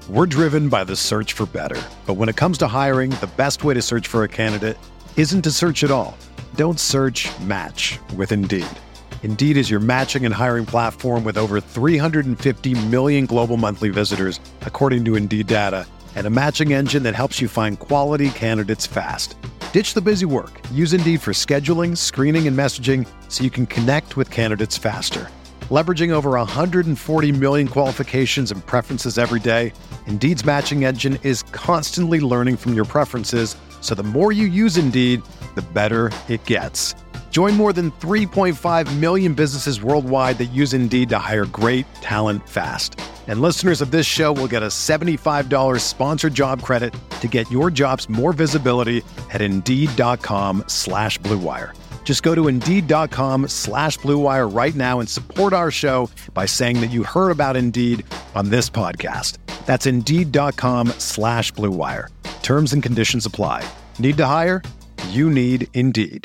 We're driven by the search for better. But when it comes to hiring, the best way to search for a candidate isn't to search at all. Don't search, match with Indeed. Indeed is your matching and hiring platform with over 350 million global monthly visitors, according to Indeed data, and a matching engine that helps you find quality candidates fast. Ditch the busy work. Use Indeed for scheduling, screening, and messaging so you can connect with candidates faster. Leveraging over 140 million qualifications and preferences every day, Indeed's matching engine is constantly learning from your preferences, so the more you use Indeed, the better it gets. Join more than 3.5 million businesses worldwide that use Indeed to hire great talent fast. And listeners of this show will get a $75 sponsored job credit to get your jobs more visibility at Indeed.com/Blue Wire. Just go to Indeed.com/Blue Wire right now and support our show by saying that you heard about Indeed on this podcast. That's Indeed.com/Blue Wire. Terms and conditions apply. Need to hire? You need Indeed.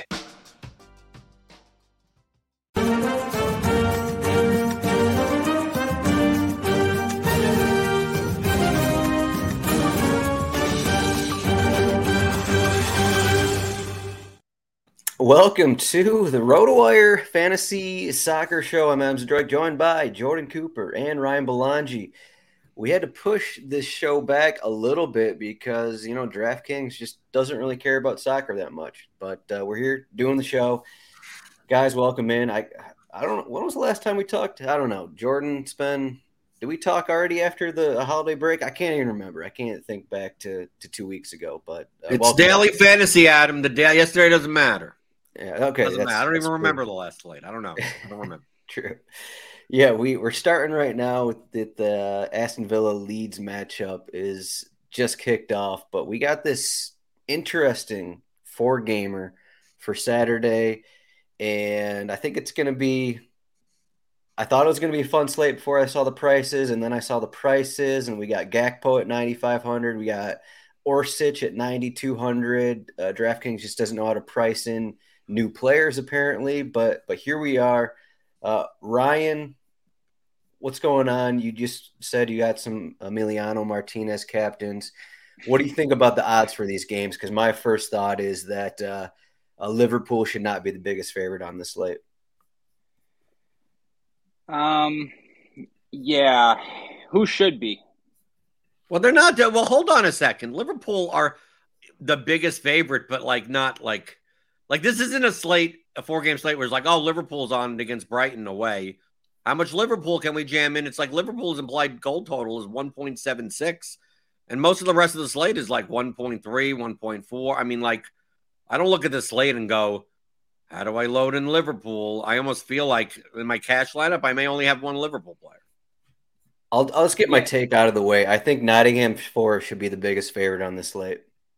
Welcome to the RotoWire Fantasy Soccer Show. I'm Ems Drake, joined by Jordan Cooper and Ryan Belangi. We had to push this show back a little bit because, DraftKings just doesn't really care about soccer that much. But we're here doing the show. Guys, welcome in. I don't know. When was the last time we talked? I don't know. Jordan, did we talk already after the holiday break? I can't even remember. I can't think back to 2 weeks ago. But it's daily fantasy, Adam. The day yesterday doesn't matter. Yeah, okay. I don't even remember the last slate. I don't know. I don't remember. True. Yeah, we're starting right now with the Aston Villa Leeds matchup is just kicked off, but we got this interesting 4-gamer for Saturday, and I think it's going to be – I thought it was going to be a fun slate before I saw the prices, and then I saw the prices, and we got Gakpo at 9,500. We got Orsic at 9,200. DraftKings just doesn't know how to price in new players apparently, but here we are. Ryan, what's going on? You just said you got some Emiliano Martinez captains. What do you think about the odds for these games? Because my first thought is that Liverpool should not be the biggest favorite on the slate. Yeah, who should be? Well, they're not. Well, hold on a second. Liverpool are the biggest favorite, but not this isn't a 4-game slate where it's like, oh, Liverpool's on against Brighton away. How much Liverpool can we jam in? It's like Liverpool's implied goal total is 1.76, and most of the rest of the slate is like 1.3, 1.4. I mean, I don't look at the slate and go, how do I load in Liverpool? I almost feel like in my cash lineup, I may only have one Liverpool player. I'll just get my take out of the way. I think Nottingham Forest should be the biggest favorite on this slate.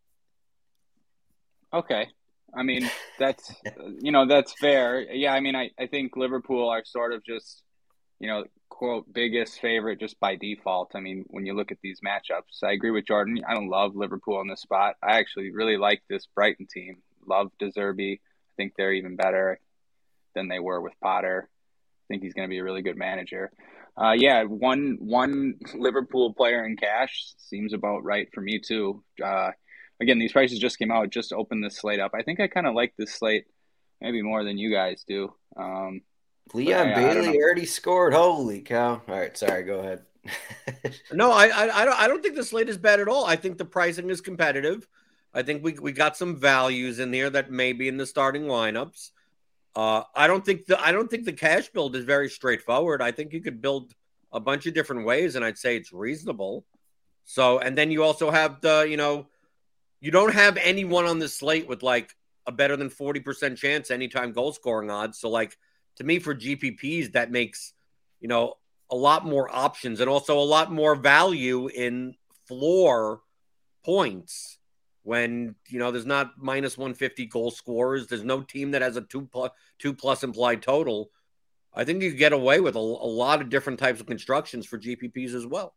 Okay. I mean, that's fair. Yeah, I mean, I think Liverpool are sort of just, quote, biggest favorite just by default. I mean, when you look at these matchups, I agree with Jordan. I don't love Liverpool on this spot. I actually really like this Brighton team. Love De Zerbi. I think they're even better than they were with Potter. I think he's going to be a really good manager. One Liverpool player in cash seems about right for me too. Again, these prices just came out, just opened this slate up. I think I kind of like this slate maybe more than you guys do. Leon Bailey already scored. Holy cow. All right, sorry, go ahead. No, I don't think the slate is bad at all. I think the pricing is competitive. I think we got some values in there that may be in the starting lineups. I don't think the cash build is very straightforward. I think you could build a bunch of different ways, and I'd say it's reasonable. So, and then you also have you don't have anyone on the slate with a better than 40% chance anytime goal scoring odds. So to me for GPPs, that makes, a lot more options and also a lot more value in floor points when, there's not minus 150 goal scorers. There's no team that has a two plus implied total. I think you get away with a lot of different types of constructions for GPPs as well.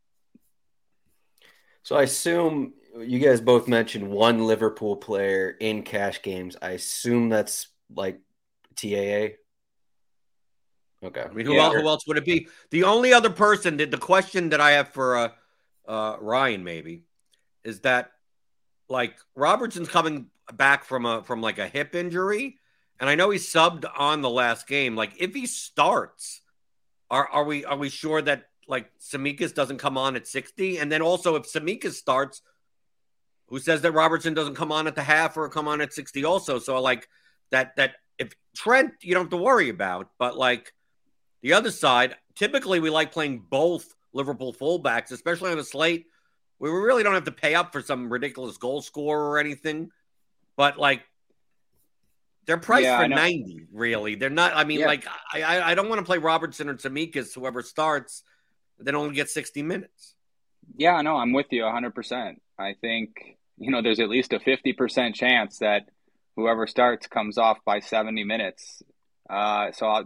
So I assume you guys both mentioned one Liverpool player in cash games. I assume that's TAA. Okay. I mean, who else would it be? The only other person, the question that I have for Ryan maybe, is that like Robertson's coming back from like a hip injury, and I know he subbed on the last game. Like if he starts, are we sure that like Tsimikas doesn't come on at 60? And then also if Tsimikas starts, who says that Robertson doesn't come on at the half or come on at 60 also? So like that if Trent you don't have to worry about, but like the other side, typically we like playing both Liverpool fullbacks, especially on a slate where we really don't have to pay up for some ridiculous goal scorer or anything. But like they're priced for 90, really. They're not. I mean, like I don't want to play Robertson or Tsimikas, whoever starts, then only get 60 minutes. Yeah, no, I'm with you 100%. I think, there's at least a 50% chance that whoever starts comes off by 70 minutes. So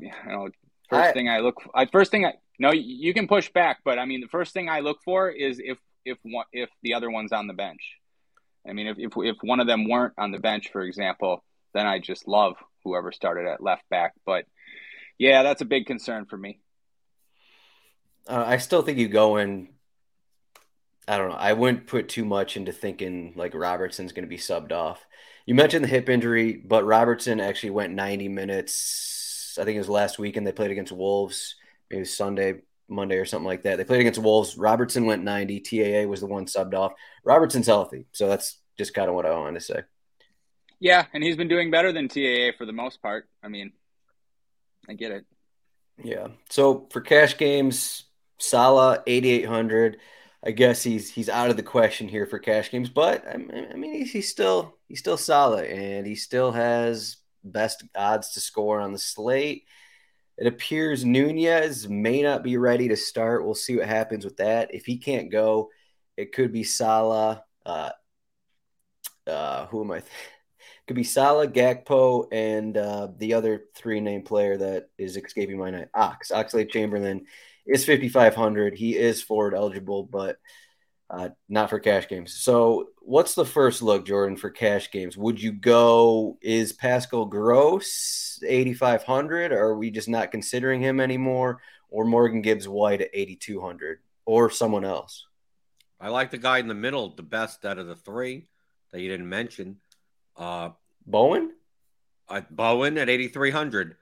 you can push back, but I mean, the first thing I look for is if the other one's on the bench. I mean, if one of them weren't on the bench, for example, then I just love whoever started at left back. But yeah, that's a big concern for me. I still think you go in. I don't know. I wouldn't put too much into thinking like Robertson's going to be subbed off. You mentioned the hip injury, but Robertson actually went 90 minutes. I think it was last weekend. They played against Wolves. Maybe it was Sunday, Monday or something like that. They played against Wolves. Robertson went 90. TAA was the one subbed off. Robertson's healthy. So that's just kind of what I wanted to say. Yeah, and he's been doing better than TAA for the most part. I mean, I get it. Yeah. So for cash games, Salah 8,800. I guess he's out of the question here for cash games, but I mean he's still solid, and he still has best odds to score on the slate. It appears Nunez may not be ready to start. We'll see what happens with that. If he can't go, it could be Salah. Could be Salah, Gakpo, and the other three-name player that is escaping my name, Oxlade-Chamberlain is 5,500. He is forward eligible, but not for cash games. So what's the first look, Jordan, for cash games? Would you go, is Pascal Gross 8,500? Or are we just not considering him anymore? Or Morgan Gibbs-White at 8,200? Or someone else? I like the guy in the middle, the best out of the three that you didn't mention. Bowen? Bowen at 8,300.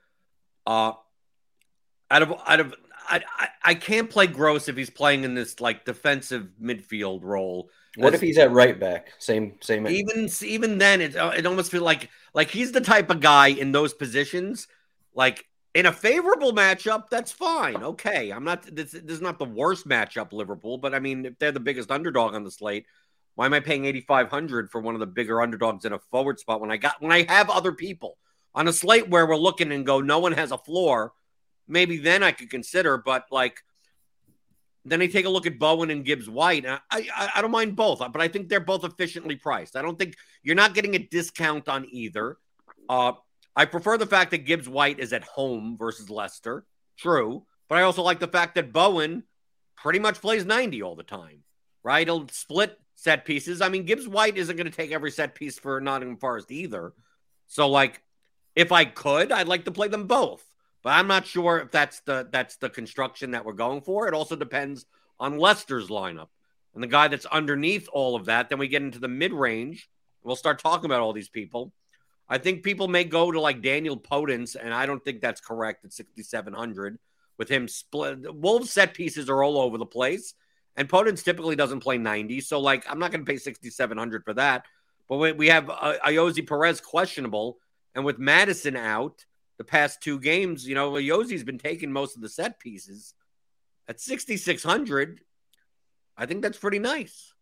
I can't play Gross if he's playing in this like defensive midfield role. What if he's at right back? Same. Even then, it almost feels like he's the type of guy in those positions. Like in a favorable matchup, that's fine. Okay, I'm not. This is not the worst matchup, Liverpool. But I mean, if they're the biggest underdog on the slate, why am I paying 8,500 for one of the bigger underdogs in a forward spot when I have other people on a slate where we're looking and go, no one has a floor? Maybe then I could consider, but like then I take a look at Bowen and Gibbs-White. I don't mind both, but I think they're both efficiently priced. I don't think you're not getting a discount on either. I prefer the fact that Gibbs-White is at home versus Leicester. True. But I also like the fact that Bowen pretty much plays 90 all the time, right? He'll split set pieces. I mean, Gibbs-White isn't going to take every set piece for Nottingham Forest either. So like if I could, I'd like to play them both. But I'm not sure if that's the construction that we're going for. It also depends on Leicester's lineup. And the guy that's underneath all of that, then we get into the mid-range. We'll start talking about all these people. I think people may go to like Daniel Podence, and I don't think that's correct at 6,700 with him split. Wolves set pieces are all over the place, and Podence typically doesn't play 90. So like I'm not going to pay 6,700 for that. But we have Ayoze Perez questionable, and with Madison out the past two games, Ayoze's been taking most of the set pieces. At 6,600, I think that's pretty nice.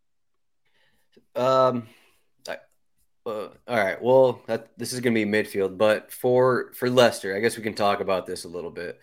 All right. Well, this is going to be midfield, but for Leicester, I guess we can talk about this a little bit.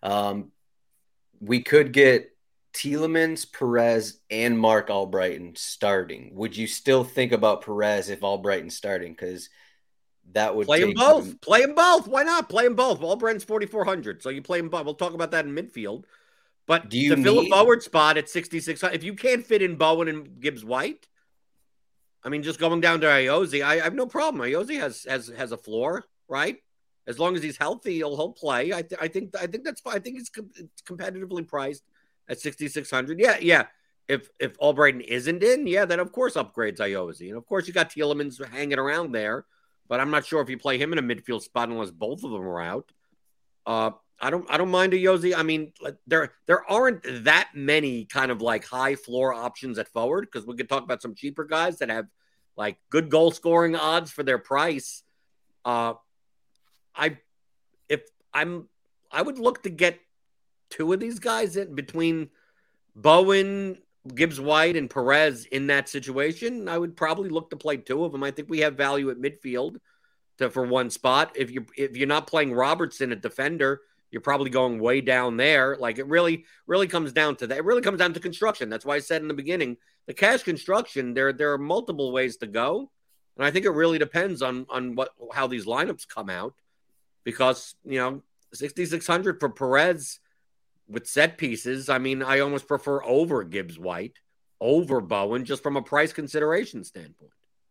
We could get Tielemans, Perez, and Mark Albrighton starting. Would you still think about Perez if Albrighton's starting? Because that would play them both. Play them both. Why not play them both? Albrighton's 4,400, so you play them both. We'll talk about that in midfield. But to fill a forward spot at 6,600, if you can't fit in Bowen and Gibbs-White, I mean, just going down to Ayoze, I have no problem. Ayoze has a floor, right? As long as he's healthy, he'll play. I think that's fine. I think it's competitively priced at 6,600. Yeah. if Albrighton isn't in, yeah, then of course upgrades Iose. And of course you got Tielemans hanging around there, but I'm not sure if you play him in a midfield spot unless both of them are out. I don't mind Iose. I mean, there aren't that many kind of like high floor options at forward, because we could talk about some cheaper guys that have like good goal scoring odds for their price. I would look to get two of these guys in between Bowen, Gibbs White, and Perez in that situation. I would probably look to play two of them. I think we have value at midfield for one spot. If you're not playing Robertson at defender, you're probably going way down there. Like it really comes down to that. It really comes down to construction. That's why I said in the beginning, the cash construction, there are multiple ways to go. And I think it really depends on how these lineups come out, because, 6,600 for Perez with set pieces. I mean, I almost prefer over Gibbs White, over Bowen, just from a price consideration standpoint.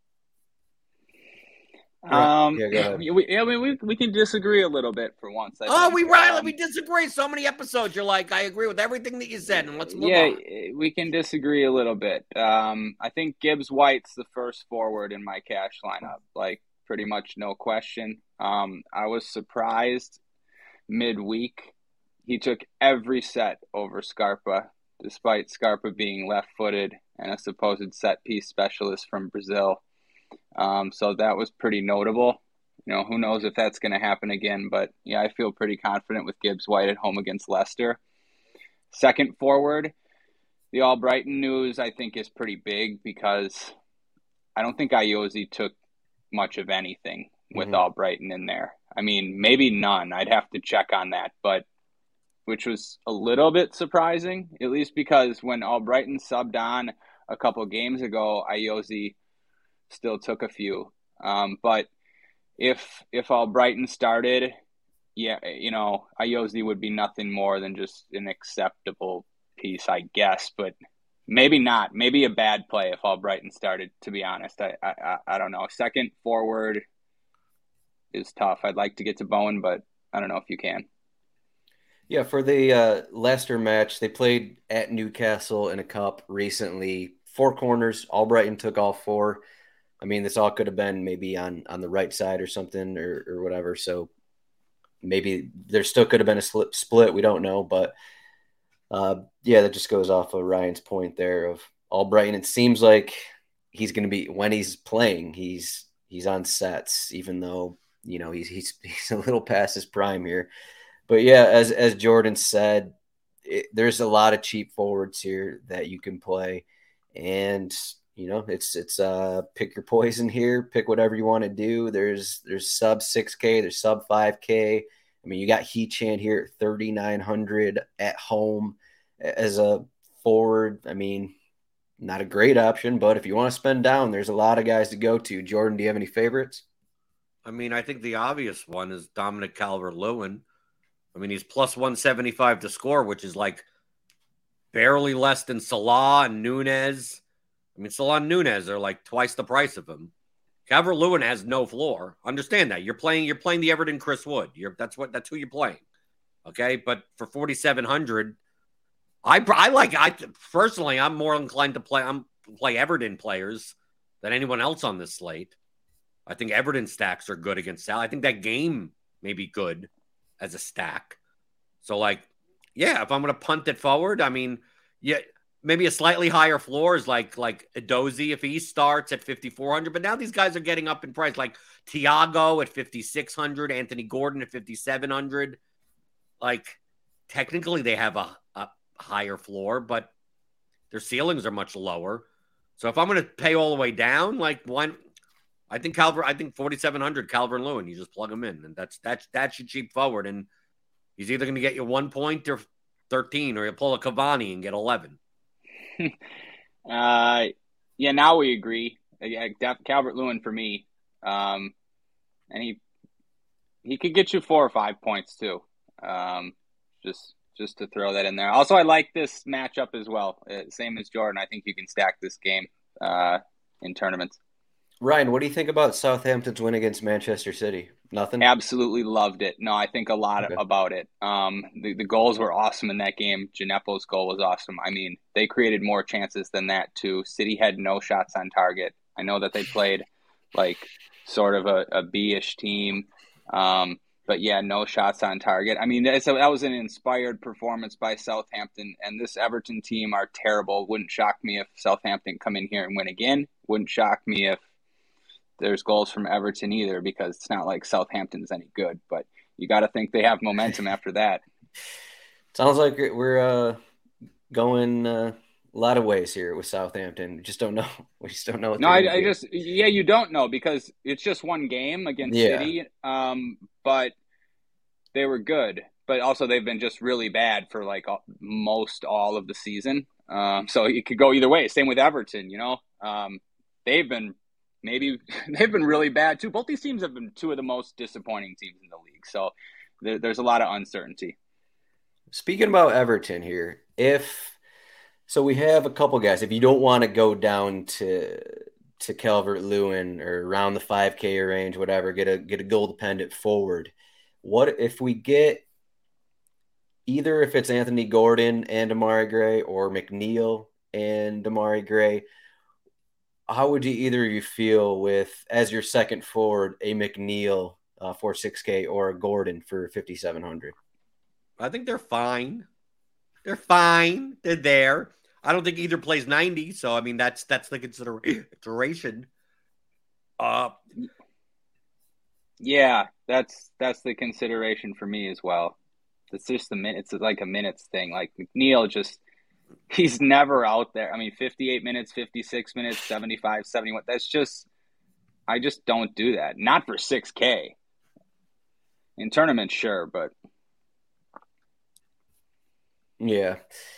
We can disagree a little bit for once. We disagree. So many episodes. You're like, I agree with everything that you said, and let's move on. Yeah, we can disagree a little bit. I think Gibbs White's the first forward in my cash lineup, like pretty much no question. I was surprised midweek he took every set over Scarpa, despite Scarpa being left-footed and a supposed set-piece specialist from Brazil. So that was pretty notable. Who knows if that's going to happen again, but yeah, I feel pretty confident with Gibbs White at home against Leicester. Second forward, the Albrighton news I think is pretty big, because I don't think Iose took much of anything with Albrighton in there. I mean, maybe none. I'd have to check on that, but which was a little bit surprising, at least because when Albrighton subbed on a couple games ago, Iose still took a few. But if Albrighton started, yeah, Iose would be nothing more than just an acceptable piece, I guess. But maybe not. Maybe a bad play if Albrighton started, to be honest. I don't know. Second forward is tough. I'd like to get to Bowen, but I don't know if you can. Yeah, for the Leicester match, they played at Newcastle in a cup recently. 4 corners. Albrighton took all 4. I mean, this all could have been maybe on the right side or something or whatever. So maybe there still could have been a split. We don't know. But, that just goes off of Ryan's point there of Albrighton. It seems like he's going to be – when he's playing, he's on sets, even though, he's a little past his prime here. But, yeah, as Jordan said, there's a lot of cheap forwards here that you can play. And – it's pick your poison here, pick whatever you want to do. There's sub 6K, there's sub 5K. I mean, you got Hechan here at 3,900 at home as a forward. I mean, not a great option, but if you want to spend down, there's a lot of guys to go to. Jordan, do you have any favorites? I mean, I think the obvious one is Dominic Calvert-Lewin. I mean, he's plus 175 to score, which is like barely less than Salah and Nunez. I mean, Salah and Nunez are like twice the price of him. Calvert-Lewin has no floor. Understand that. You're playing the Everton Chris Wood. That's who you're playing. Okay? But for 4,700, personally, I'm more inclined to play Everton players than anyone else on this slate. I think Everton stacks are good against Sal. I think that game may be good as a stack. So, if I'm going to punt it forward, I mean, yeah, maybe a slightly higher floor is like Edozie if he starts at 5,400. But now these guys are getting up in price, like Thiago at 5,600, Anthony Gordon at 5,700. Like, technically they have a higher floor, but their ceilings are much lower. So if I'm going to pay all the way down, I think 4,700 Calvert-Lewin, you just plug him in, and that's your cheap forward. And he's either going to get you 1 point or 13, or you'll pull a Cavani and get 11. Now we agree. Calvert-Lewin for me, and he could get you 4 or 5 points too. Just to throw that in there. Also, I like this matchup as well. Same as Jordan, I think you can stack this game in tournaments. Ryan, what do you think about Southampton's win against Manchester City? Nothing? Absolutely loved it. No, I think a lot Okay. about it. The goals were awesome in that game. Gineppo's goal was awesome. I mean, they created more chances than that too. City had no shots on target. I know that they played like sort of a B-ish team, but yeah, no shots on target. I mean, that was an inspired performance by Southampton, and this Everton team are terrible. Wouldn't shock me if Southampton come in here and win again. Wouldn't shock me if there's goals from Everton either, because it's not like Southampton's any good, but you got to think they have momentum after that. Sounds like we're going a lot of ways here with Southampton. We just don't know. We just don't know what No, they're going to I do. just, yeah, you don't know because it's just one game against Yeah. City, but they were good. But also, they've been just really bad for like most all of the season. So it could go either way. Same with Everton, you know. They've been maybe they've been really bad too. Both these teams have been two of the most disappointing teams in the league. So there's a lot of uncertainty. Speaking about Everton here, if so, we have a couple guys. If you don't want to go down to Calvert-Lewin or around the 5K range, whatever, get a goal dependent forward. What if we get either if it's Anthony Gordon and Amari Gray or McNeil and Amari Gray? How would you either of you feel with as your second forward a McNeil for 6K or a Gordon for 5,700? I think they're fine. They're fine. They're there. I don't think either plays 90, so I mean that's the consideration. Uh Yeah, that's the consideration for me as well. It's just the minute. It's like a minutes thing. Like McNeil just he's never out there. I mean, 58 minutes, 56 minutes, 75, 71. That's just I just don't do that. Not for 6K. In tournaments, sure, but Yeah.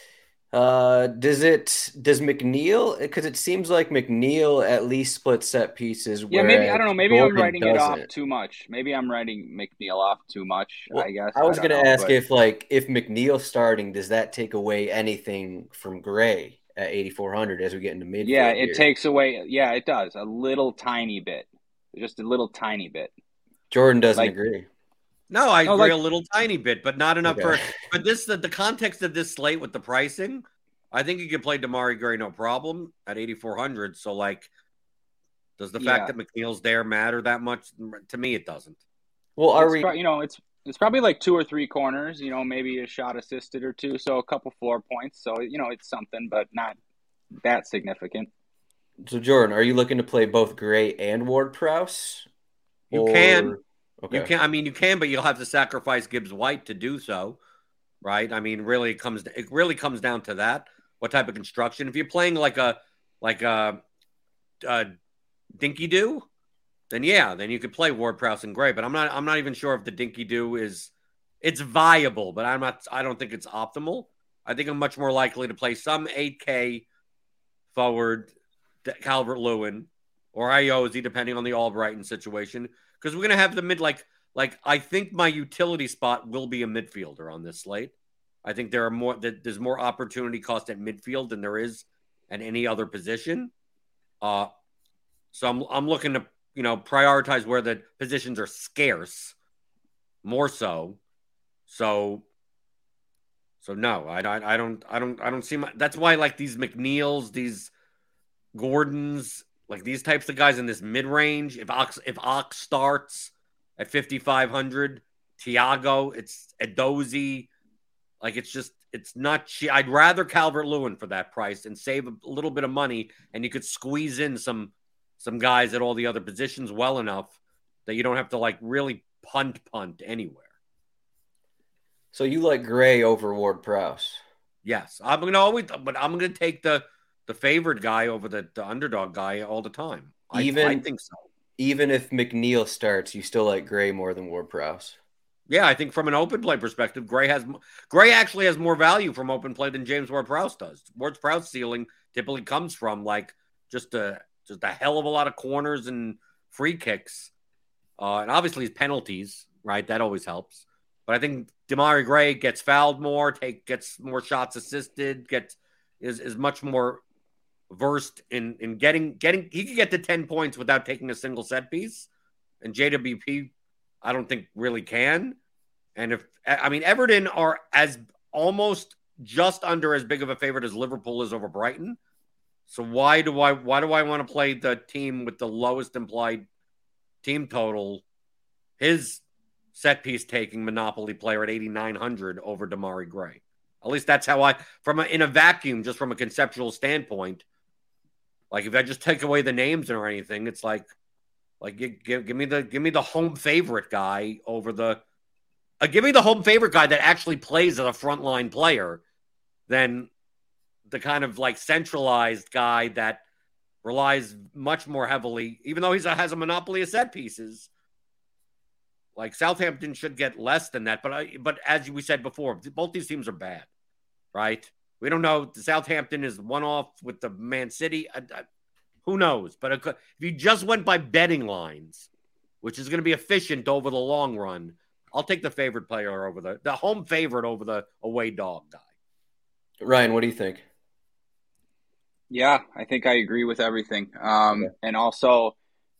Does McNeil, because it seems like McNeil at least splits set pieces, yeah, maybe I whereas don't know. Maybe I'm Gordon writing it off doesn't. too much. Maybe I'm writing McNeil off too much. I Well, guess I I was don't gonna know, ask but if McNeil starting, does that take away anything from Gray at 8,400 as we get into yeah, midfield it here? takes away. Yeah, it does a little tiny bit, just a little tiny bit. Jordan doesn't Like agree. no, I no, agree a like little tiny bit, but not enough Okay. for but this the context of this slate with the pricing. I think you can play Damari Gray no problem at 8,400. So like does the fact yeah, that McNeil's there matter that much? To me, it doesn't. Well, are it's we? probably it's probably like two or three corners. You know, maybe a shot assisted or two, so a couple 4 points. So it's something, but not that significant. So Jordan, are you looking to play both Gray and Ward Prowse, You can. or You okay? can. I mean, you can, but you'll have to sacrifice Gibbs White to do so, right? I mean, it really comes down to that. What type of construction? If you're playing like a Dinky Do, then yeah, then you could play Ward Prowse and Gray. But I'm not even sure if the Dinky Do is it's viable, but I don't think it's optimal. I think I'm much more likely to play some 8K forward Calvert Lewin or Iosi, depending on the Albrighton situation, because we're gonna have the mid like I think my utility spot will be a midfielder on this slate. I think there's more opportunity cost at midfield than there is at any other position. Uh, so I'm looking to prioritize where the positions are scarce more so. So no, I don't see my. That's why like these McNeils, these Gordons, like these types of guys in this mid range. If Ox starts at 5,500, Tiago, it's Edozie. Like it's not cheap. I'd rather Calvert Lewin for that price and save a little bit of money, and you could squeeze in some guys at all the other positions well enough that you don't have to like really punt anywhere. So you like Gray over Ward Prowse? Yes, but I'm gonna take the favored guy over the underdog guy all the time. I Even think so. even if McNeil starts, you still like Gray more than Ward Prowse. Yeah, I think from an open play perspective, Gray actually has more value from open play than James Ward-Prowse does. Ward-Prowse ceiling typically comes from like just a hell of a lot of corners and free kicks, and obviously his penalties, right? That always helps. But I think Damari Gray gets fouled more, gets more shots assisted, is much more versed in getting. He could get to 10 points without taking a single set piece, and JWP, I don't think really can. And Everton are as almost just under as big of a favorite as Liverpool is over Brighton. So why do I want to play the team with the lowest implied team total? His set piece taking monopoly player at 8,900 over Demarai Gray. At least that's how in a vacuum, just from a conceptual standpoint. Like if I just take away the names or anything, it's like give me the home favorite guy over the. Give me the home favorite guy that actually plays as a frontline player, than the kind of like centralized guy that relies much more heavily, even though he has a monopoly of set pieces. Like Southampton should get less than that, but as we said before, both these teams are bad, right? We don't know. Southampton is one off with the Man City. Who knows? But if you just went by betting lines, which is going to be efficient over the long run, I'll take the favorite player over the home favorite over the away dog guy. Ryan, what do you think? Yeah, I think I agree with everything. And also,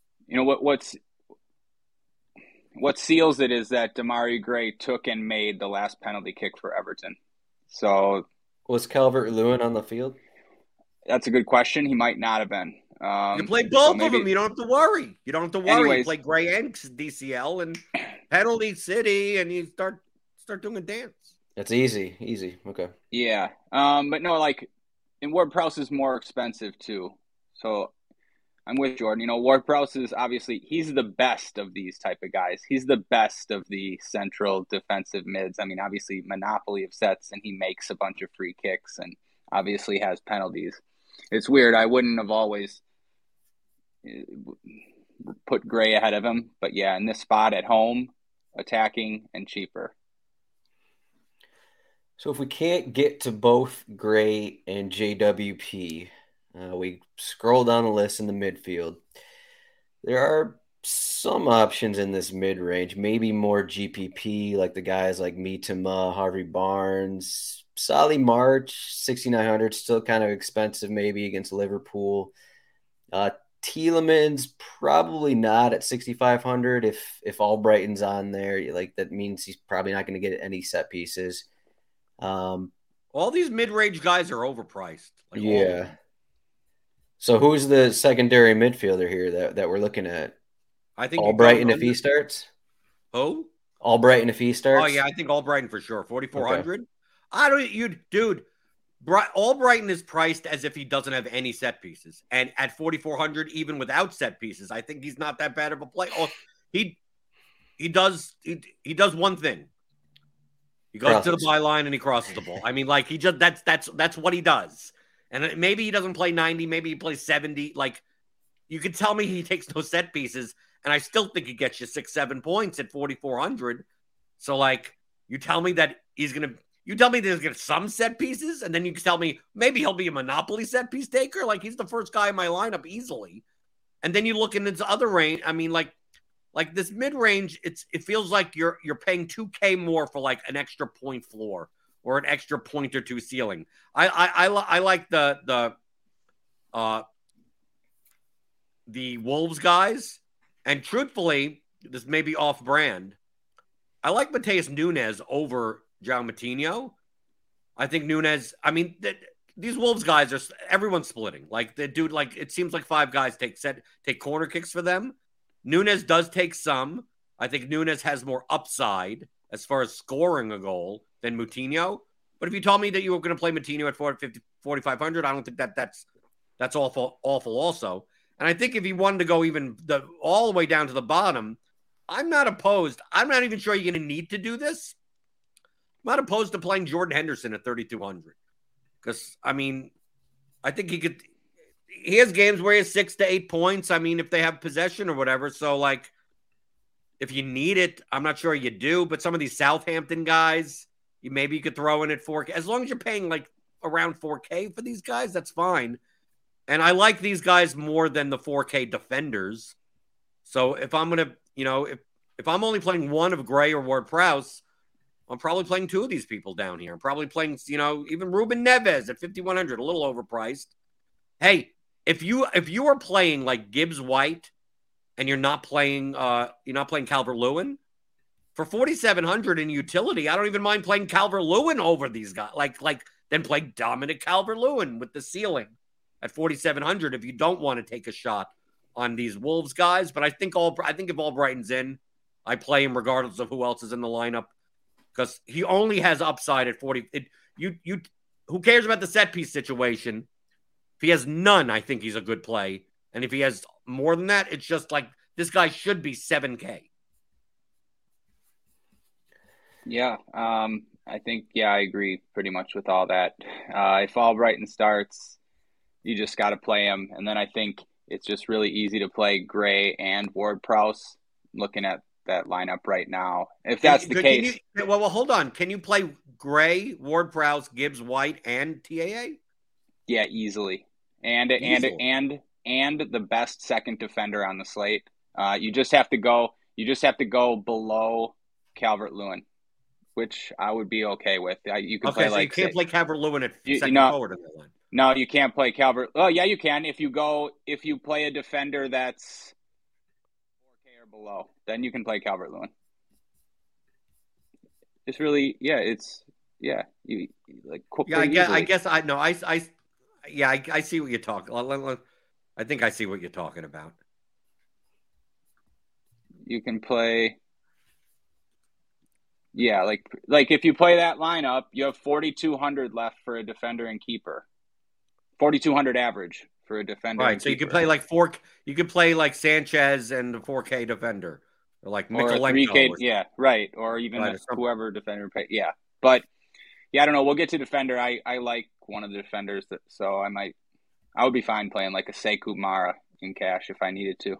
what seals it is that Demarai Gray took and made the last penalty kick for Everton. So was Calvert-Lewin on the field? That's a good question. He might not have been. You play both of them. You don't have to worry. Anyways, you play Gray and DCL and penalty city, and you start doing a dance. That's easy. Okay. Yeah. But no, like, and Ward-Prowse is more expensive too. So I'm with Jordan. Ward-Prowse is obviously, he's the best of these type of guys. He's the best of the central defensive mids. I mean, obviously monopoly of sets, and he makes a bunch of free kicks and obviously has penalties. It's weird. I wouldn't have always put Gray ahead of him. But yeah, in this spot at home, attacking and cheaper. So if we can't get to both Gray and JWP, we scroll down the list in the midfield. There are some options in this mid-range, maybe more GPP, like the guys like Mitoma, Harvey Barnes, Solly March, 6,900, still kind of expensive maybe against Liverpool. Tielemans probably not at 6,500 if Albrighton's on there. Like that means he's probably not going to get any set pieces. All these mid-range guys are overpriced. Yeah. So who's the secondary midfielder here that we're looking at? I think Albrighton if he starts. Who? Albrighton if he starts. Oh yeah, I think Albrighton for sure. 4,400. Okay. Albrighton is priced as if he doesn't have any set pieces, and at 4,400, even without set pieces, I think he's not that bad of a play. Oh, he does one thing. He goes to the byline and he crosses the ball. I mean, like he just that's what he does. And maybe he doesn't play 90, maybe he plays 70. Like you could tell me he takes no set pieces, and I still think he gets you 6-7 points at 4,400. So like you tell me that there's gonna some set pieces, and then you can tell me maybe he'll be a monopoly set piece taker. Like he's the first guy in my lineup easily. And then you look in his other range. I mean, like this mid range, it feels like you're paying $2K more for like an extra point floor or an extra point or two ceiling. I like the Wolves guys, and truthfully, this may be off brand. I like Mateus Nunes over João Moutinho. I think Nunes. I mean, these Wolves guys everyone's splitting. Like the dude, like it seems like 5 guys take corner kicks for them. Nunes does take some. I think Nunes has more upside as far as scoring a goal than Moutinho. But if you told me that you were going to play Moutinho at 4,500, I don't think that's awful also. And I think if he wanted to go even all the way down to the bottom, I'm not opposed. I'm not even sure you're going to need to do this. I'm not opposed to playing Jordan Henderson at 3,200. Because, I mean, I think he has games where he has 6 to 8 points. I mean, if they have possession or whatever. So, like, if you need it, I'm not sure you do. But some of these Southampton guys, maybe you could throw in at 4K. As long as you're paying, like, around 4K for these guys, that's fine. And I like these guys more than the 4K defenders. So if I'm going to, if I'm only playing one of Gray or Ward-Prowse, I'm probably playing 2 of these people down here. I'm probably playing, even Ruben Neves at 5,100, a little overpriced. Hey, if you are playing like Gibbs White and you're not playing Calvert-Lewin for 4,700 in utility, I don't even mind playing Calvert-Lewin over these guys. Like then play Dominic Calvert-Lewin with the ceiling at 4,700 if you don't want to take a shot on these Wolves guys. But I think if Albrighton's in, I play him regardless of who else is in the lineup because he only has upside at 40. Who cares about the set piece situation? If he has none, I think he's a good play. And if he has more than that, it's just like this guy should be 7K. Yeah, I think, I agree pretty much with all that. If Albrighton starts, you just got to play him. And then I think it's just really easy to play Gray and Ward-Prowse. Looking at that lineup right now. If that's the case. Well, hold on. Can you play Gray, Ward-Prowse, Gibbs White, and TAA? Yeah, easily. And the best second defender on the slate. You just have to go below Calvert-Lewin, which I would be okay with. You can play so you can't play Calvert-Lewin at second forward in that line. No, you can't play Calvert. Oh, yeah, you can. If you play a defender that's 4K or below, then you can play Calvert-Lewin. It's really, you like. I see what you're talking. I think I see what you're talking about. You can play. Yeah, like if you play that lineup, you have 4,200 left for a defender and keeper. 4,200 average for a defender. Right, so you can play you could play like Sanchez and the 4K defender, or like Mikolenko. 3K, yeah, right, or even whoever defender pay. Yeah, but I don't know. We'll get to defender. I like one of the defenders, so I would be fine playing like a Sekou Mara in cash if I needed to.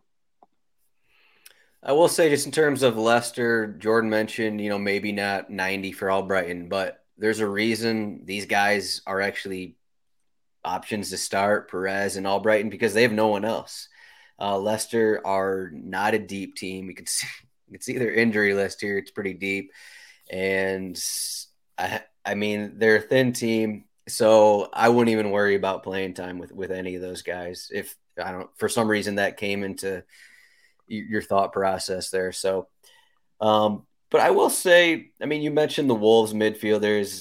I will say, just in terms of Leicester, Jordan mentioned, maybe not 90 for Albrighton, but there's a reason these guys are actually options to start, Perez and Albrighton, because they have no one else. Leicester are not a deep team. You can see their injury list here. It's pretty deep. And I mean, they're a thin team, so I wouldn't even worry about playing time with any of those guys. If for some reason that came into your thought process there. So, but I will say, I mean, you mentioned the Wolves midfielders.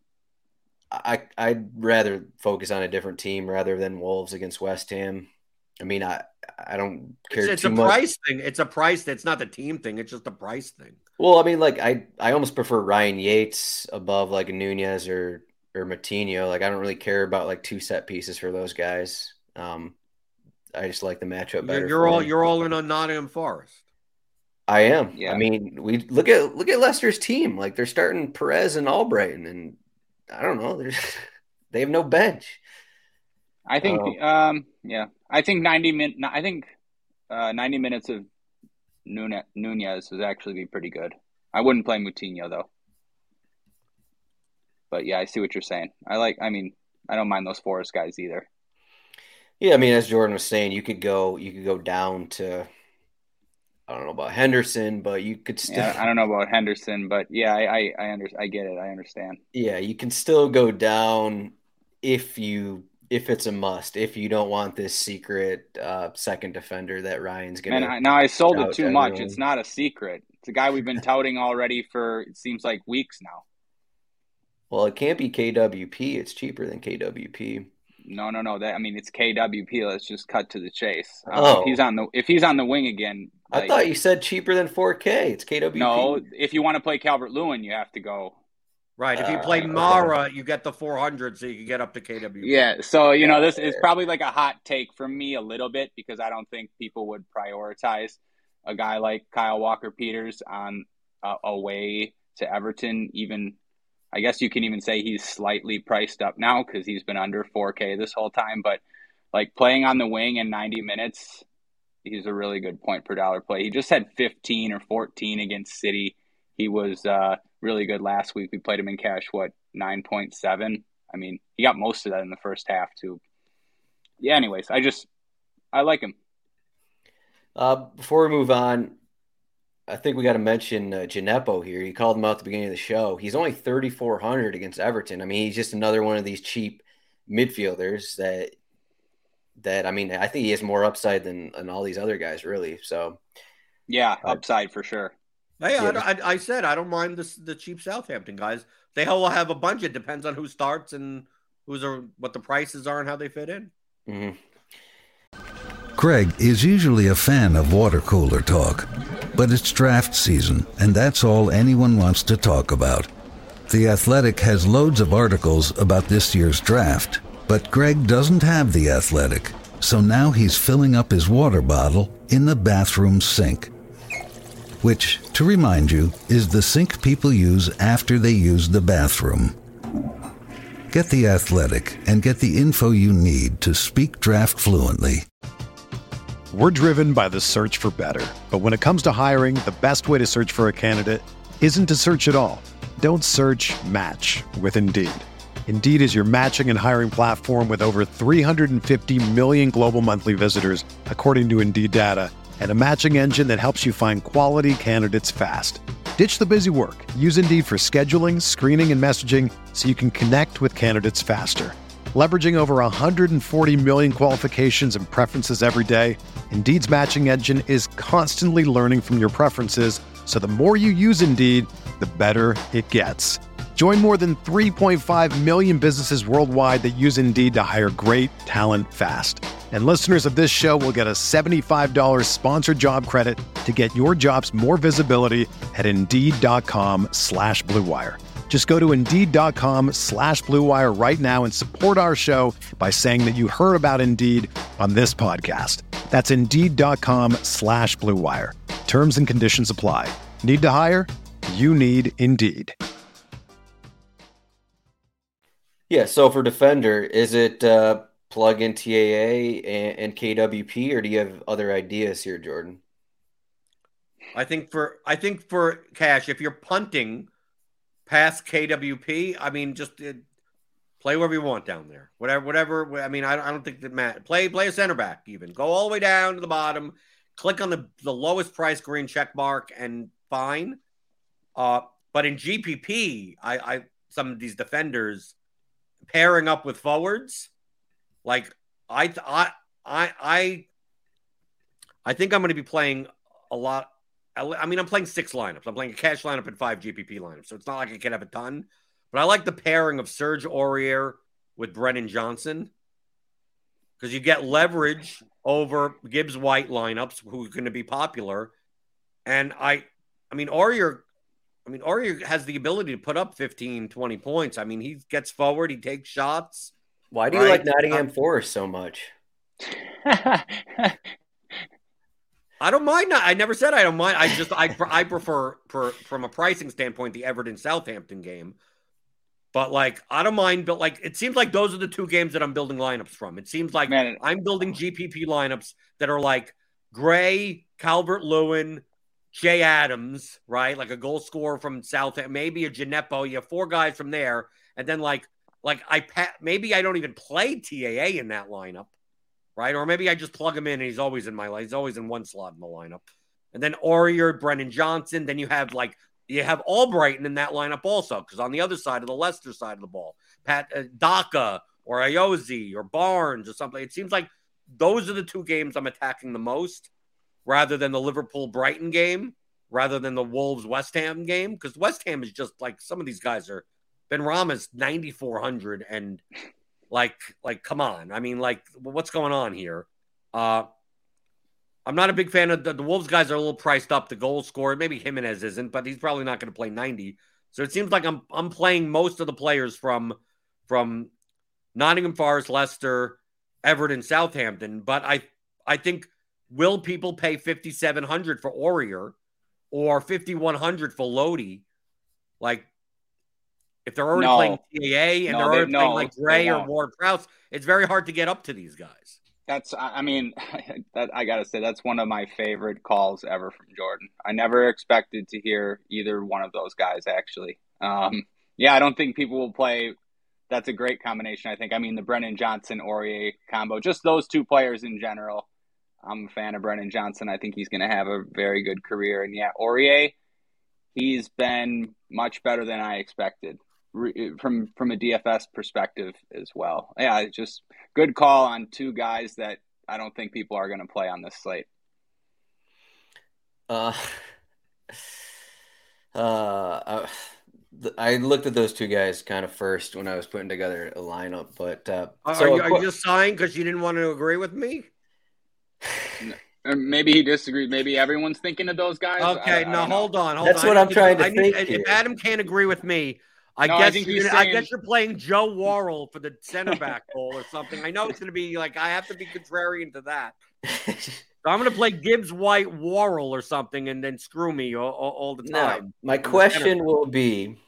I'd rather focus on a different team rather than Wolves against West Ham. I mean, I don't care it's too much. It's a price thing. It's a price. It's not the team thing. It's just a price thing. Well, I mean, like I almost prefer Ryan Yates above like Nunez or Matinho. Like I don't really care about like two set pieces for those guys. I just like the matchup better. You're all in on Nottingham Forest. I am. Yeah. I mean, we look at Leicester's team. Like they're starting Perez and Albrighton, and I don't know. They have no bench. I think. I think 90 minutes of Nunez would actually be pretty good. I wouldn't play Moutinho though. But yeah, I see what you're saying. I don't mind those Forest guys either. Yeah, I mean, as Jordan was saying, you could go down to, I don't know about Henderson, but you could still. Yeah, I don't know about Henderson, but yeah, I get it. I understand. Yeah, you can still go down if it's a must. If you don't want this secret second defender that Ryan's going to. Now I sold it too much. It's not a secret. It's a guy we've been touting already for, it seems like, weeks now. Well, it can't be KWP. It's cheaper than KWP. No. It's KWP. Let's just cut to the chase. Oh. If he's on the wing again. I thought you said cheaper than 4K. It's KWP. No, if you want to play Calvert-Lewin, you have to go. Right. If you play Mara, you get the 400, so you can get up to KWP. Yeah. So, this is probably like a hot take for me a little bit, because I don't think people would prioritize a guy like Kyle Walker-Peters on away to Everton. Even, I guess you can even say he's slightly priced up now because he's been under 4K this whole time. But like playing on the wing in 90 minutes, he's a really good point per dollar play. He just had 15 or 14 against City. He was really good last week. We played him in cash, 9.7? I mean, he got most of that in the first half too. Yeah, anyways, I like him. Before we move on, I think we got to mention Gineppo here. You called him out at the beginning of the show. He's only 3,400 against Everton. I mean, he's just another one of these cheap midfielders that that, I mean, I think he has more upside than all these other guys, really. So, Yeah, upside for sure. Hey, yeah, I said I don't mind the cheap Southampton guys. They all have a bunch. It depends on who starts and what the prices are and how they fit in. mhm. Greg is usually a fan of water cooler talk, but it's draft season, and that's all anyone wants to talk about. The Athletic has loads of articles about this year's draft, but Greg doesn't have The Athletic, so now he's filling up his water bottle in the bathroom sink, which, to remind you, is the sink people use after they use the bathroom. Get The Athletic and get the info you need to speak draft fluently. We're driven by the search for better. But when it comes to hiring, the best way to search for a candidate isn't to search at all. Don't search, match with Indeed. Indeed is your matching and hiring platform with over 350 million global monthly visitors, according to Indeed data, and a matching engine that helps you find quality candidates fast. Ditch the busy work. Use Indeed for scheduling, screening, and messaging so you can connect with candidates faster. Leveraging over 140 million qualifications and preferences every day, Indeed's matching engine is constantly learning from your preferences, so the more you use Indeed, the better it gets. Join more than 3.5 million businesses worldwide that use Indeed to hire great talent fast. And listeners of this show will get a $75 sponsored job credit to get your jobs more visibility at Indeed.com/Blue Wire. Just go to Indeed.com/Blue Wire right now and support our show by saying that you heard about Indeed on this podcast. That's Indeed.com/Blue Wire. Terms and conditions apply. Need to hire? You need Indeed. Yeah. So for defender, is it plug in TAA and KWP, or do you have other ideas here, Jordan? I think for cash, if you're punting past KWP, I mean, just play wherever you want down there. Whatever. I mean, I don't think that matters. Play a center back even. Go all the way down to the bottom. Click on the lowest price green check mark and fine. But in GPP, I some of these defenders pairing up with forwards, like I think I'm going to be playing a lot. I mean, I'm playing 6 lineups. I'm playing a cash lineup and 5 GPP lineups. So it's not like I can have a ton. But I like the pairing of Serge Aurier with Brennan Johnson because you get leverage over Gibbs White lineups who are going to be popular. And I mean, Aurier has the ability to put up 15, 20 points. I mean, he gets forward. He takes shots. Why do you like Nottingham Forest so much? I don't mind. I never said I don't mind. I prefer from a pricing standpoint the Everton Southampton game. But like I don't mind. But like it seems like those are the 2 games that I'm building lineups from. It seems like I'm building GPP lineups that are like Gray, Calvert-Lewin, Jay Adams, right? Like a goal scorer from Southampton, maybe a Gineppo. You have 4 guys from there, and then maybe I don't even play TAA in that lineup. Right? Or maybe I just plug him in and he's always in my line. He's always in one slot in the lineup. And then Aurier, Brennan Johnson. Then you have Albrighton in that lineup also, because on the other side of the Leicester side of the ball, Daka or Ayoze or Barnes or something. It seems like those are the 2 games I'm attacking the most, rather than the Liverpool-Brighton game, rather than the Wolves-West Ham game, because West Ham is just like some of these guys are. Benrahma's 9,400 and. Like, come on. I mean, like, what's going on here? I'm not a big fan of the Wolves guys are a little priced up. The goal scorer, maybe Jimenez isn't, but he's probably not going to play 90. So it seems like I'm playing most of the players from Nottingham Forest, Leicester, Everton, Southampton. But I think will people pay 5,700 for Aurier or 5,100 for Lodi? Like. If they're already playing TAA and they're already playing like Gray or Ward-Prowse, it's very hard to get up to these guys. I got to say, that's one of my favorite calls ever from Jordan. I never expected to hear either one of those guys, actually. I don't think people will play. That's a great combination, I think. I mean, the Brennan Johnson-Aurier combo, just those 2 players in general. I'm a fan of Brennan Johnson. I think he's going to have a very good career. And yeah, Aurier, he's been much better than I expected. from a DFS perspective as well. Yeah, it's just good call on two guys that I don't think people are going to play on this slate. I looked at those two guys kind of first when I was putting together a lineup, but are you just sighing because you didn't want to agree with me? Maybe he disagrees. Maybe everyone's thinking of those guys. Okay, hold on. That's what I'm trying to think here. If Adam can't agree with me, I guess you're playing Joe Worrell for the center back role or something. I know it's going to be like I have to be contrarian to that. So I'm going to play Gibbs, White, Worrell or something, and then screw me all the time. Now, my question will be: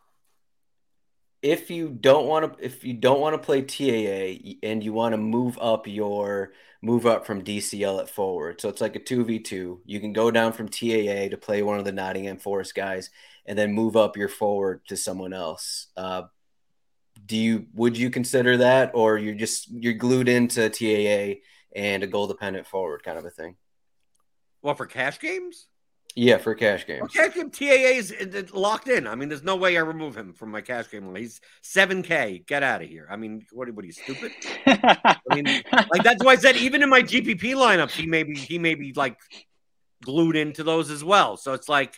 if you don't want to play TAA and you want to move up from DCL at forward, so it's like a 2v2. You can go down from TAA to play one of the Nottingham Forest guys, and then move up your forward to someone else. Would you consider that, or you're glued into TAA and a goal dependent forward kind of a thing? Well, for cash games? Yeah, for cash games. Cash game TAA is locked in. I mean, there's no way I remove him from my cash game. He's $7K. Get out of here. I mean, what are you, stupid? I mean, like that's why I said even in my GPP lineups, he may be like glued into those as well. So it's like,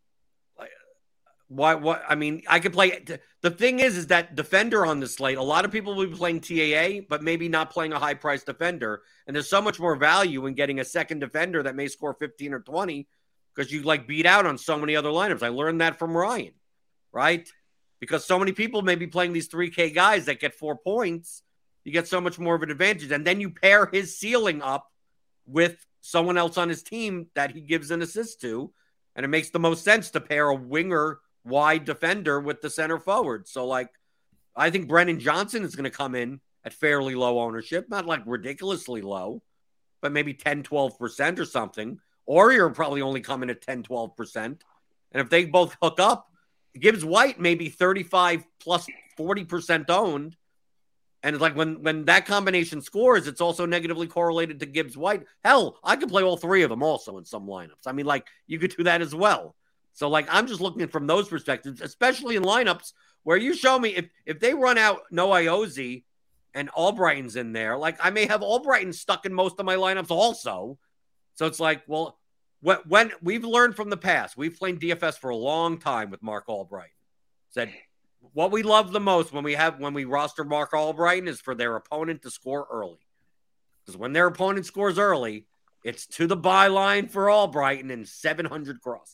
what? I mean, I could play. The thing is that defender on the slate, a lot of people will be playing TAA, but maybe not playing a high price defender. And there's so much more value in getting a second defender that may score 15 or 20 because you like beat out on so many other lineups. I learned that from Ryan, right? Because so many people may be playing these 3K guys that get 4 points. You get so much more of an advantage. And then you pair his ceiling up with someone else on his team that he gives an assist to. And it makes the most sense to pair a winger wide defender with the center forward. So, like, I think Brennan Johnson is going to come in at fairly low ownership, not like ridiculously low, but maybe 10, 12% or something. Or you're probably only coming at 10, 12%. And if they both hook up, Gibbs White may be 35 plus 40% owned. And it's like when that combination scores, it's also negatively correlated to Gibbs White. Hell, I could play all three of them also in some lineups. I mean, like, you could do that as well. So, like, I'm just looking from those perspectives, especially in lineups where you show me if they run out Noah Iose and Albrighton's in there, like, I may have Albrighton stuck in most of my lineups also. So it's like, well, when we've learned from the past, we've played DFS for a long time with Mark Albrighton. Said what we love the most when we roster Mark Albrighton is for their opponent to score early. Because when their opponent scores early, it's to the byline for Albrighton and 700 crosses.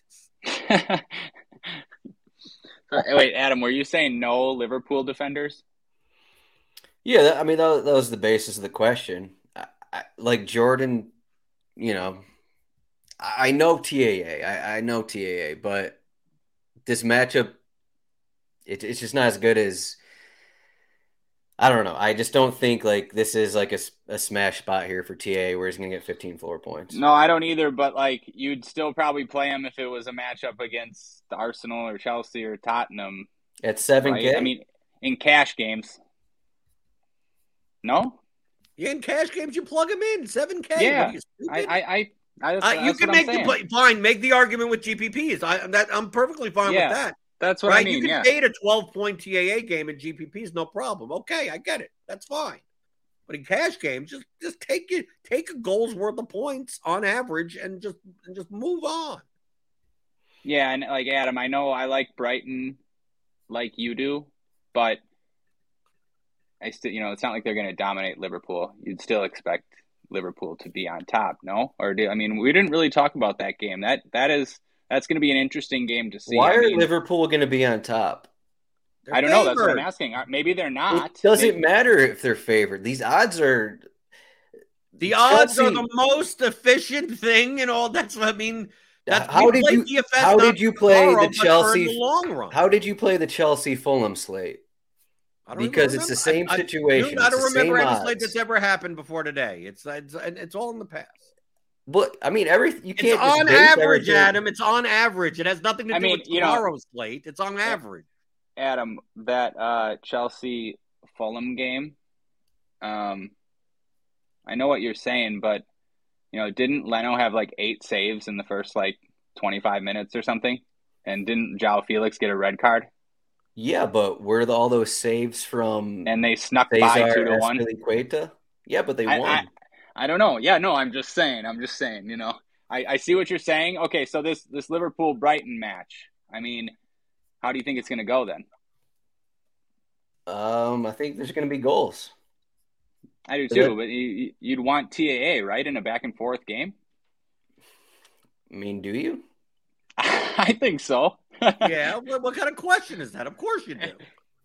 Wait, Adam, were you saying no Liverpool defenders? Yeah, I mean, that was the basis of the question. Like Jordan, you know, I know TAA. I know TAA, but this matchup, it's just not as good as, I don't know. I just don't think like this is like a smash spot here for TAA where he's going to get 15 floor points. No, I don't either, but like you'd still probably play him if it was a matchup against Arsenal or Chelsea or Tottenham. At 7K? Right? I mean, in cash games. No? Yeah, in cash games, you plug him in. 7K. Yeah. You can make the argument with GPPs. I'm perfectly fine with that. That's what I mean. You can fade a 12-point TAA game in GPPs, no problem. Okay, I get it. That's fine. But in cash games, just take a goal's worth of points on average and just move on. Yeah, and like Adam, I know I like Brighton like you do, but I still, it's not like they're going to dominate Liverpool. You'd still expect Liverpool to be on top, no? We didn't really talk about that game. That's going to be an interesting game to see. Why are Liverpool going to be on top? I don't know. That's what I'm asking. Maybe they're not. It doesn't matter if they're favored. These odds are... The odds are the most efficient thing and all. That's what I mean. How did you play the Chelsea? How did you play the Chelsea Fulham slate? Because it's the same situation. I don't remember any slate that's ever happened before today. It's all in the past. But I mean, you can't. It's on average, Adam. It's on average. It has nothing to do with tomorrow's slate. It's on average. Adam, that Chelsea Fulham game. I know what you're saying, but didn't Leno have like 8 saves in the first 25 minutes or something? And didn't João Felix get a red card? Yeah, but were all those saves from And they snuck by Cesar 2-1. Azpilicueta? Yeah, but they I, won. I I don't know. Yeah, no, I'm just saying. I see what you're saying. Okay, so this Liverpool Brighton match. I mean, how do you think it's going to go then? I think there's going to be goals. I do Is too, it- but you'd want TAA, right, in a back and forth game? I mean, do you? I think so. Yeah, what kind of question is that? Of course you do.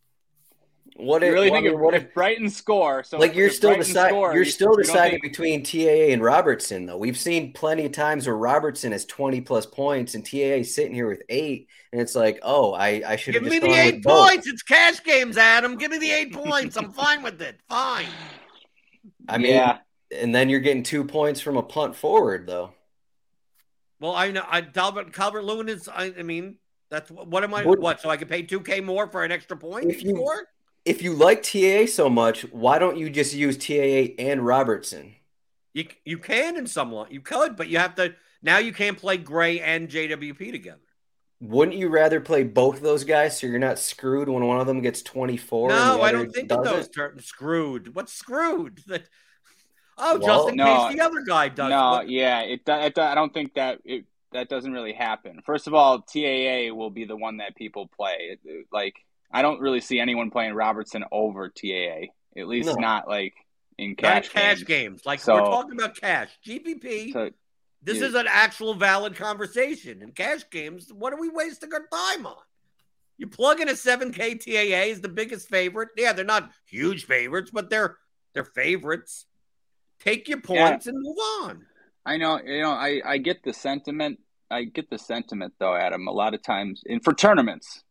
What You if, really well, I think mean, what if Brighton score? So like you're if still Brighton score, you're still you don't deciding think- between TAA and Robertson though. We've seen plenty of times where Robertson has 20 plus points and TAA is sitting here with 8, and it's like, oh, I should Give have me just the gone 8 with both. points. It's cash games, Adam. Give me the 8 points. I'm fine with it. Fine. I mean, Yeah. and then you're getting 2 points from a punt forward though. Well, I know Calvert-Lewin is. I mean, that's what am I? Would- What? So I can pay $2K more for an extra point? If you like TAA so much, why don't you just use TAA and Robertson? You can in some you could, but you have to now. You can't play Gray and JWP together. Wouldn't you rather play both of those guys so you're not screwed when one of them gets 24? and the No, I other don't think in doesn't? those terms. Screwed. What's screwed? Oh, Well, just in no, case the other guy does. No, What- yeah, I don't think that doesn't really happen. First of all, TAA will be the one that people play. Like, I don't really see anyone playing Robertson over TAA. At least No. not like in Not cash cash games. games. Like So- we're talking about cash. GPP. So, This yeah. is an actual valid conversation. In cash games, what are we wasting our time on? You plug in a 7K TAA is the biggest favorite. Yeah, they're not huge favorites, but they're favorites. Take your points and move on. I know, I get the sentiment. I get the sentiment though, Adam. A lot of times in tournaments,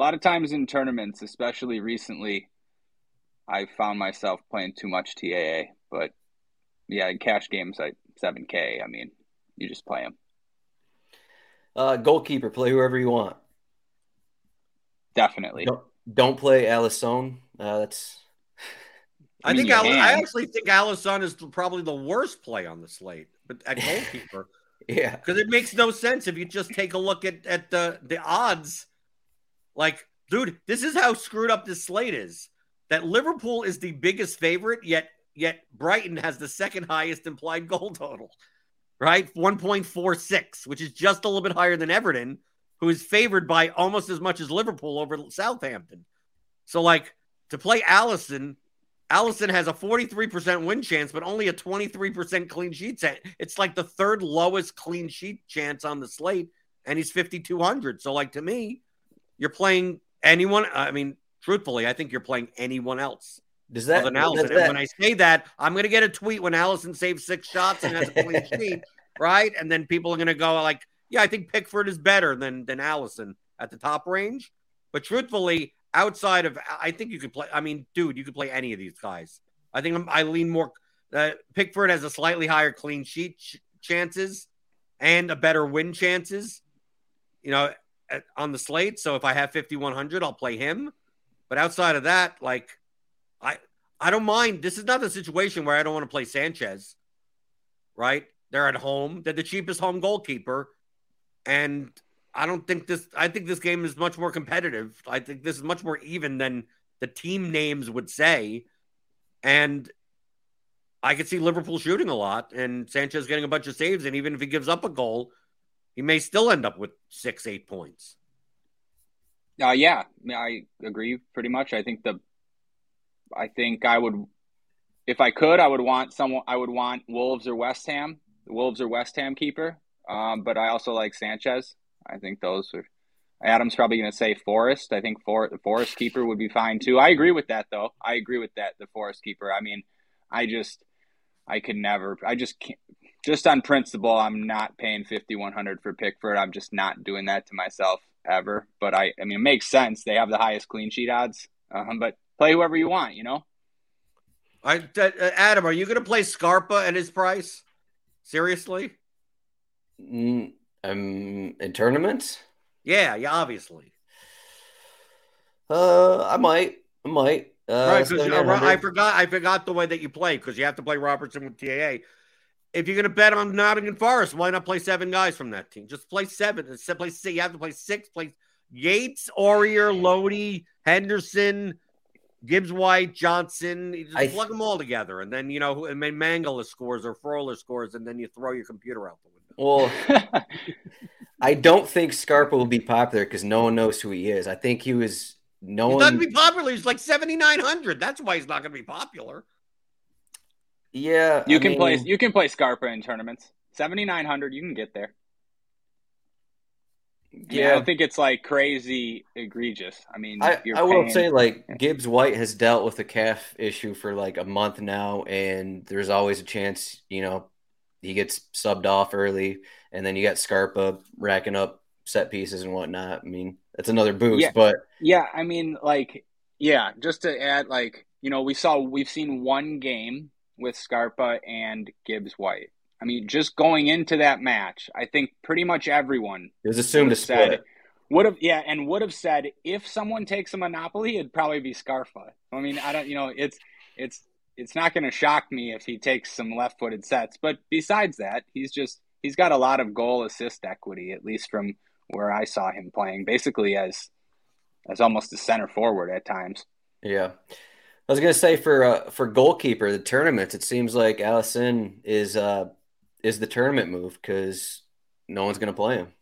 especially recently, I found myself playing too much TAA. But yeah, in cash games, 7K. I mean, you just play them. Goalkeeper, play whoever you want. Definitely. Don't play Alisson. That's I mean, think you I can. actually think Alisson is probably the worst play on the slate, but at goalkeeper. yeah. Because it makes no sense if you just take a look at the odds. Like, dude, this is how screwed up this slate is. That Liverpool is the biggest favorite, yet Brighton has the second highest implied goal total, right? 1.46, which is just a little bit higher than Everton, who is favored by almost as much as Liverpool over Southampton. So, like, to play Alisson has a 43% win chance, but only a 23% clean sheet chance. It's like the third lowest clean sheet chance on the slate, and he's 5,200. So, like, to me, you're playing anyone. I mean, truthfully, I think you're playing anyone else Does that, other than Alisson. does And that when I say that, I'm going to get a tweet when Alisson saves 6 shots and has a clean sheet, right? And then people are going to go like, yeah, I think Pickford is better than Alisson at the top range. But truthfully, outside of, I think you could play. I mean, dude, you could play any of these guys. I think I lean more. Pickford has a slightly higher clean sheet chances and a better win chances, on the slate. So if I have 5,100, I'll play him. But outside of that, like, I don't mind. This is not the situation where I don't want to play Sanchez, right? They're at home. They're the cheapest home goalkeeper. And I think this game is much more competitive. I think this is much more even than the team names would say. And I could see Liverpool shooting a lot and Sanchez getting a bunch of saves. And even if he gives up a goal, he may still end up with 6-8 points. Yeah, I agree pretty much. I think I would, if I could, I would want Wolves or West Ham, the Wolves or West Ham keeper. But I also like Sanchez. I think those are. Adam's probably going to say Forest. I think the Forest keeper would be fine too. I agree with that though. The Forest keeper. I mean, I just can't. Just on principle, I'm not paying 5,100 for Pickford. I'm just not doing that to myself ever. But I mean, it makes sense. They have the highest clean sheet odds. But play whoever you want, Adam, are you going to play Scarpa at his price? Seriously? in tournaments? Yeah, obviously. I might. Right, because 7,800. I forgot the way that you play because you have to play Robertson with TAA. If you're going to bet on Nottingham Forest, why not play 7 guys from that team? Just play 7. You have to play 6. Yates, Aurier, Lodi, Henderson, Gibbs White, Johnson. You just plug them all together. And then, and then Mangala scores or Froller scores, and then you throw your computer out the window. Well, I don't think Scarpa will be popular because no one knows who he is. I think he was known. He's not going to be popular. He's like 7,900. That's why he's not going to be popular. Yeah. You can play Scarpa in tournaments. 7,900, you can get there. Yeah, I don't think it's like crazy egregious. I mean, I will say, like, Gibbs White has dealt with a calf issue for like a month now, and there's always a chance, he gets subbed off early, and then you got Scarpa racking up set pieces and whatnot. I mean, that's another boost. Yeah, but I mean, just to add, we've seen one game with Scarpa and Gibbs White. I mean, just going into that match, I think pretty much everyone it was assumed to split. Would have said if someone takes a monopoly, it'd probably be Scarpa. I mean, I don't, it's not going to shock me if he takes some left-footed sets. But besides that, he's got a lot of goal assist equity, at least from where I saw him playing, basically as almost a center forward at times. Yeah. I was going to say for goalkeeper, the tournaments, it seems like Alisson is the tournament move because no one's going to play him.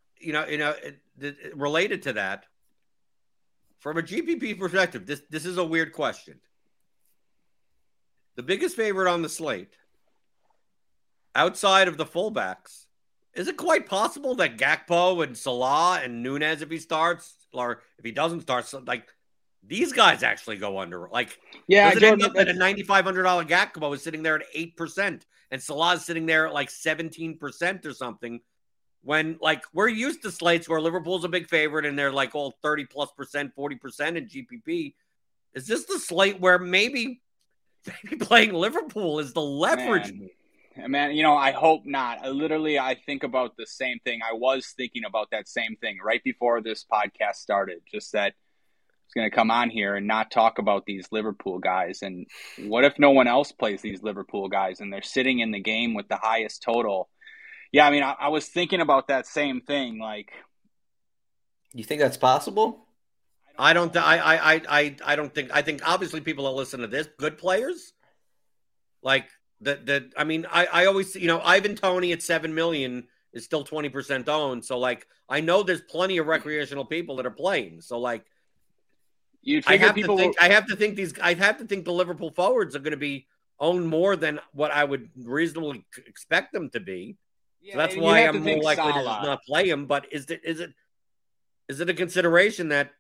Related to that, from a GPP perspective, this is a weird question. The biggest favorite on the slate, outside of the fullbacks, is it quite possible that Gakpo and Salah and Nunez, if he starts, or if he doesn't start, these guys actually go under? Does it end up that a $9,500 Gakpo is sitting there at 8%, and Salah's sitting there at like 17% or something? When we're used to slates where Liverpool's a big favorite and they're like all 30+%, 40% in GPP. Is this the slate where maybe playing Liverpool is the leverage? Man, I hope not. I think about the same thing. I was thinking about that same thing right before this podcast started, just that I was going to come on here and not talk about these Liverpool guys. And what if no one else plays these Liverpool guys and they're sitting in the game with the highest total? Yeah, I mean, I was thinking about that same thing. You think that's possible? I don't think. I think obviously people that listen to this, good players, I always, Ivan Toney at 7 million is still 20% owned. So I know there's plenty of recreational people that are playing. So I have to think the Liverpool forwards are going to be owned more than what I would reasonably expect them to be. Yeah, so that's why I'm more likely to just not play him. But is it a consideration that?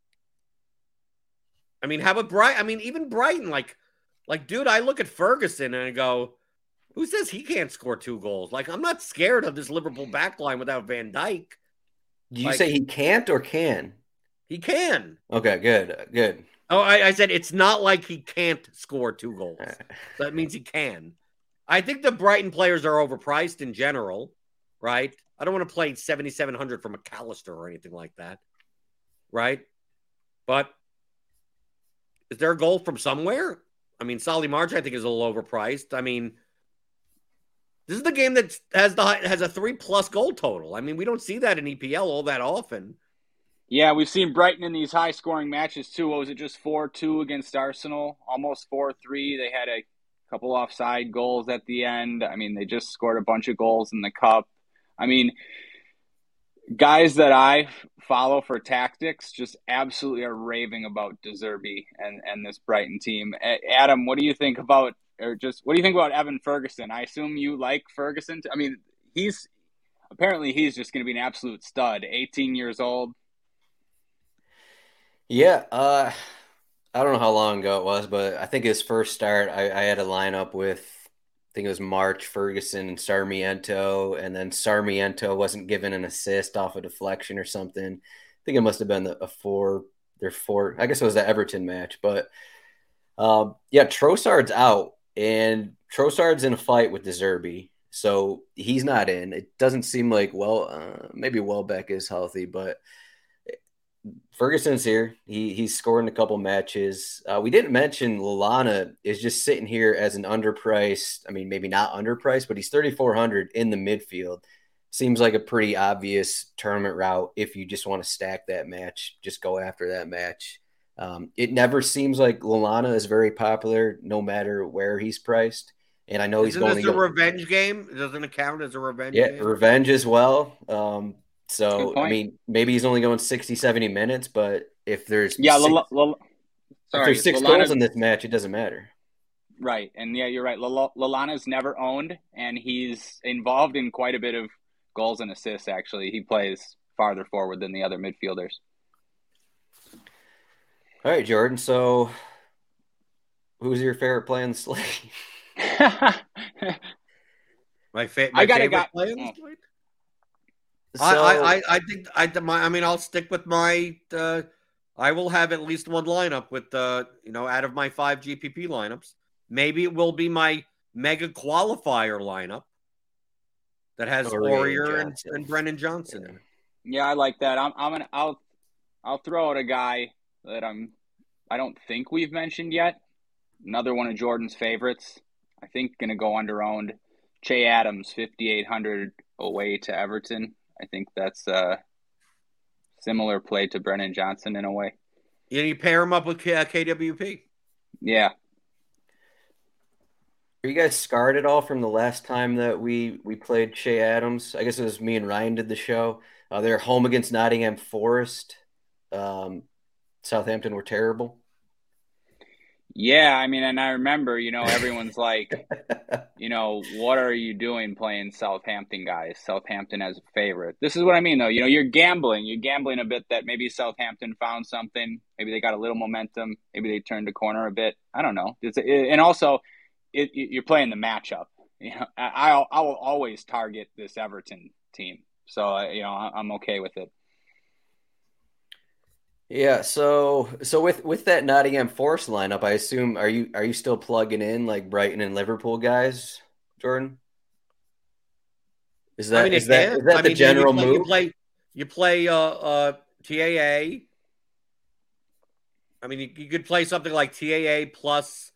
I mean, how about Brighton? I mean, even Brighton, dude, I look at Ferguson and I go, who says he can't score 2 goals? I'm not scared of this Liverpool backline without Van Dijk. Do you say he can't or can? He can. Okay, good. Oh, I said it's not like he can't score 2 goals. So that means he can. I think the Brighton players are overpriced in general, right? I don't want to play 7,700 for McAllister or anything like that, right? But is there a goal from somewhere? I mean, Solly March, I think, is a little overpriced. I mean, this is the game that has a 3+ goal total. I mean, we don't see that in EPL all that often. Yeah, we've seen Brighton in these high-scoring matches, too. What was it, just 4-2 against Arsenal? Almost 4-3. They had a couple offside goals at the end. I mean, they just scored a bunch of goals in the cup. I mean, guys that I follow for tactics just absolutely are raving about De Zerbi and this Brighton team. Adam, what do you think about Evan Ferguson? I assume you like Ferguson. I mean, he's just going to be an absolute stud. 18 years old. Yeah, I don't know how long ago it was, but I think his first start, I had a lineup with, I think it was March, Ferguson, and Sarmiento, and then Sarmiento wasn't given an assist off a deflection or something. I think it must have been their 4. I guess it was the Everton match, but Trossard's out, and Trossard's in a fight with De Zerbi, so he's not in. It doesn't seem like maybe Welbeck is healthy, but Ferguson's here. He's scored in a couple matches. We didn't mention Lallana is just sitting here as an underpriced. I mean, maybe not underpriced, but he's 3,400 in the midfield. seems like a pretty obvious tournament route. If you just want to stack that match, just go after that match. It never seems like Lallana is very popular, no matter where he's priced. And I know he's going to go. Revenge game? Doesn't it count as a revenge game? Yeah, revenge as well. So, I mean, maybe he's only going 60, 70 minutes, but if there's if there's 6 goals in this match, it doesn't matter. Right. And yeah, you're right. Lallana's never owned, and he's involved in quite a bit of goals and assists, actually. He plays farther forward than the other midfielders. All right, Jordan. So who's your favorite play on the slate? my favorite play on the slate? So, I think I'll stick with my I will have at least one lineup with out of my 5 GPP lineups. Maybe it will be my mega qualifier lineup that has Aurier and Brennan Johnson in it. Yeah, I like that. I'll throw out a guy that I don't think we've mentioned yet. Another one of Jordan's favorites. I think going to go under-owned. Che Adams, 5,800 away to Everton. I think that's a similar play to Brennan Johnson in a way. Yeah, you pair him up with KWP. Yeah. Are you guys scarred at all from the last time that we played Che Adams? I guess it was me and Ryan did the show. They're home against Nottingham Forest. Southampton were terrible. Yeah, I mean, and I remember, everyone's like, what are you doing playing Southampton, guys? Southampton as a favorite. This is what I mean, though. You're gambling. You're gambling a bit that maybe Southampton found something. Maybe they got a little momentum. Maybe they turned the corner a bit. I don't know. And also, you're playing the matchup. I will always target this Everton team. So, I'm okay with it. Yeah, so with that Nottingham Forest lineup, I assume are you still plugging in like Brighton and Liverpool guys, Jordan? Is that the general move? You play TAA. I mean, you could play something like TAA plus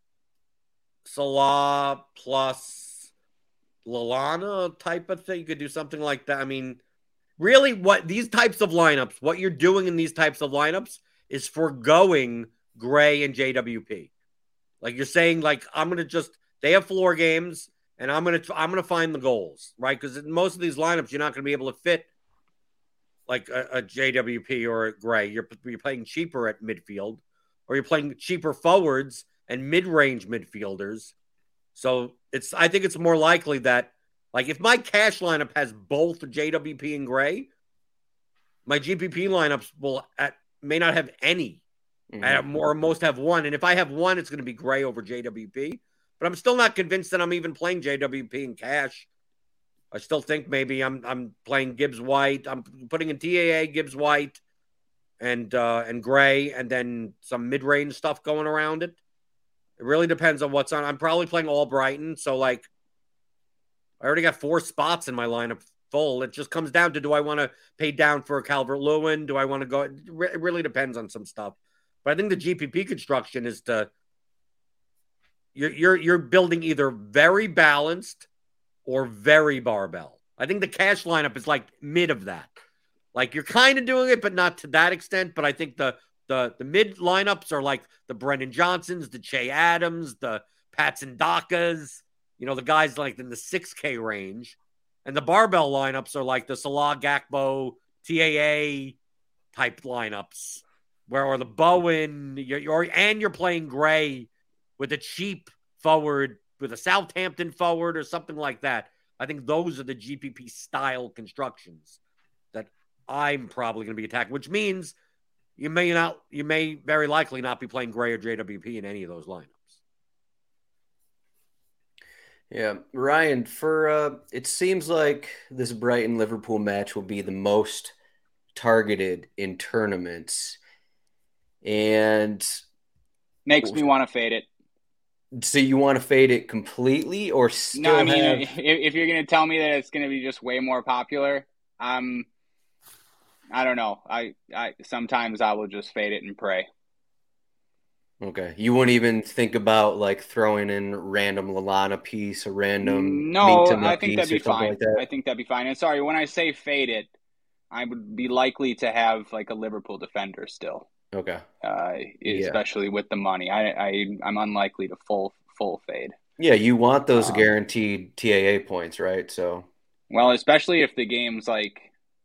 Salah plus Lallana type of thing. You could do something like that. I mean, really, what these types of lineups, what you're doing in these types of lineups is foregoing Gray and JWP. Like you're saying, like they have floor games, and I'm gonna find the goals, right? Because in most of these lineups, you're not gonna be able to fit like a JWP or a Gray. You're playing cheaper at midfield, or you're playing cheaper forwards and mid-range midfielders. So I think it's more likely that, like, if my cash lineup has both JWP and Gray, my GPP lineups may not have any, or most have one. And if I have one, it's going to be Gray over JWP. But I'm still not convinced that I'm even playing JWP in cash. I still think maybe I'm playing Gibbs White. I'm putting in TAA, Gibbs White, and Gray, and then some mid-range stuff going around it. It really depends on what's on. I'm probably playing all Brighton, so like, I already got 4 spots in my lineup full. It just comes down to, do I want to pay down for Calvert-Lewin? Do I want to go? It really depends on some stuff. But I think the GPP construction is you're building either very balanced or very barbell. I think the cash lineup is like mid of that. Like you're kind of doing it, but not to that extent. But I think the mid lineups are like the Brennan Johnsons, the Che Adams, the Patson Dakas. The guys like in the 6K range. And the barbell lineups are like the Salah, Gakpo, TAA type lineups, or the Bowen, you're playing Gray with a cheap forward, with a Southampton forward or something like that. I think those are the GPP style constructions that I'm probably going to be attacking, which means you may very likely not be playing Gray or JWP in any of those lineups. Yeah, Ryan, it seems like this Brighton-Liverpool match will be the most targeted in tournaments, and makes me want to fade it. So you want to fade it completely, or still? No, I mean, if you're going to tell me that it's going to be just way more popular, I don't know. I sometimes I will just fade it and pray. Okay. You wouldn't even think about like throwing in random Lalana piece, a random No, I Mitoma think that'd piece or be something fine. like that? I think that'd be fine. And sorry, when I say fade it, I would be likely to have like a Liverpool defender still, Okay. Yeah. especially with the money. I'm unlikely to full fade. Yeah, you want those Um, guaranteed TAA points, right? So, well, especially if the game's like,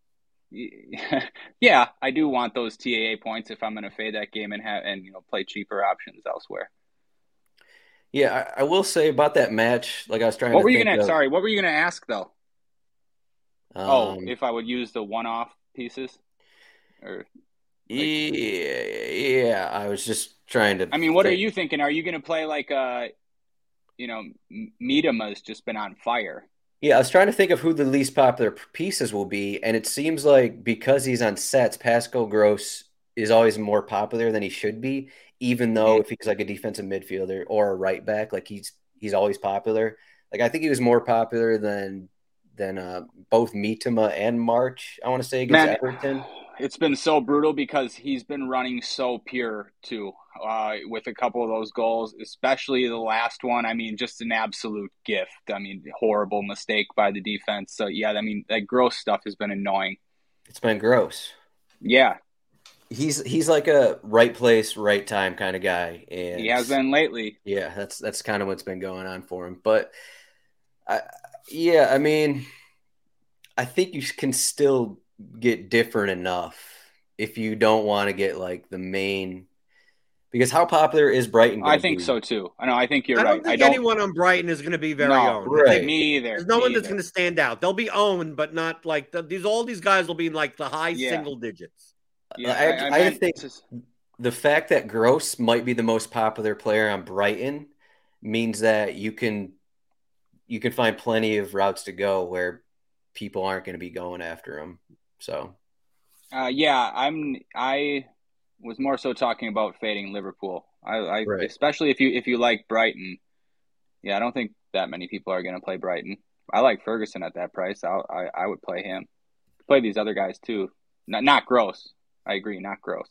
yeah, I do want those TAA points if I'm going to fade that game and play cheaper options elsewhere. yeah, I will say about that match, like I was trying What to were you think gonna? of. Sorry, what were you gonna ask though? Oh, Um, if I would use the one-off pieces, or like, yeah, I was just trying to I mean, what are think. you thinking? Are you gonna play like Miedema's just been on fire? Yeah, I was trying to think of who the least popular pieces will be, and it seems like because he's on sets, Pascal Gross is always more popular than he should be, even though Hmm. if he's like a defensive midfielder or a right back, like he's always popular. Like I think he was more popular than both Mitoma and March, I want to say, against Man, Everton. it's been so brutal because he's been running so pure too, with a couple of those goals, especially the last one. I mean, just an absolute gift. I mean, horrible mistake by the defense. So yeah, I mean, that gross stuff has been annoying. It's been gross. Yeah, He's like a right place, right time kind of guy, he and has been lately. yeah, that's kind of what's been going on for him. But I, yeah, I mean, I think you can still get different enough if you don't want to get like the main, because how popular is Brighton going I to think be? so too. I know. I think you're I right. don't I think don't. anyone on Brighton is going to be very No, owned. I Right. think me either. there's no one Me that's either. going to stand out. They'll be owned, but not like all these guys will be in like the high Yeah, single digits. yeah. I I meant think to. the fact that Gross might be the most popular player on Brighton means that you can find plenty of routes to go where people aren't going to be going after him. So, Yeah, I was more so talking about fading Liverpool. I right. especially if you like Brighton. Yeah, I don't think that many people are going to play Brighton. I like Ferguson at that price. I would play him. Play these other guys too. Not Gross. I agree, not Gross.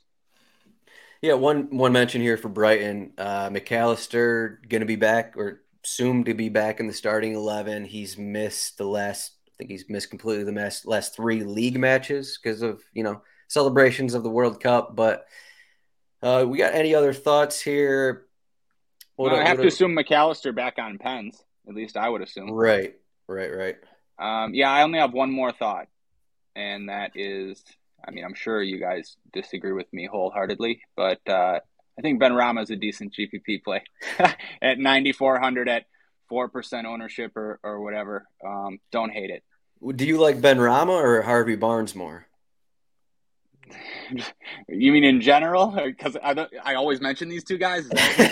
Yeah, one mention here for Brighton. McAllister going to be back or soon to be back in the starting 11. He's missed I think he's missed completely the last three league matches because of, celebrations of the World Cup. But we got any other thoughts here? Well, I have to assume McAllister back on pens. At least I would assume. Right, right. Yeah, I only have one more thought, and that is, I mean, I'm sure you guys disagree with me wholeheartedly, but I think Benrahma is a decent GPP play at 9,400 at 4% ownership or whatever. Don't hate it. Do you like Benrahma or Harvey Barnes more? You mean in general? Because I always mention these two guys.